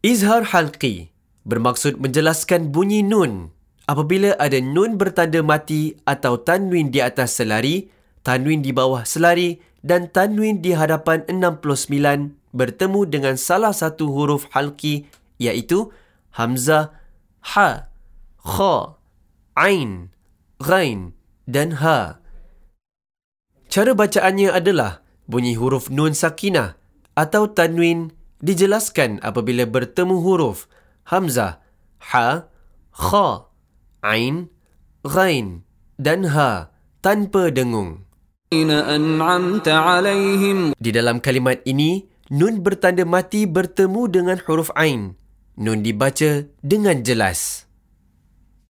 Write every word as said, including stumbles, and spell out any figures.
Izhar halqi bermaksud menjelaskan bunyi nun apabila ada nun bertanda mati atau tanwin di atas selari, tanwin di bawah selari dan tanwin di hadapan enam puluh sembilan bertemu dengan salah satu huruf halqi iaitu hamzah, ha, kha, ain, ghain dan ha. Cara bacaannya adalah bunyi huruf nun sakinah atau tanwin dijelaskan apabila bertemu huruf hamzah, ha, kha, ain, ghain dan ha tanpa dengung. Di dalam kalimat ini, nun bertanda mati bertemu dengan huruf ain. Nun dibaca dengan jelas.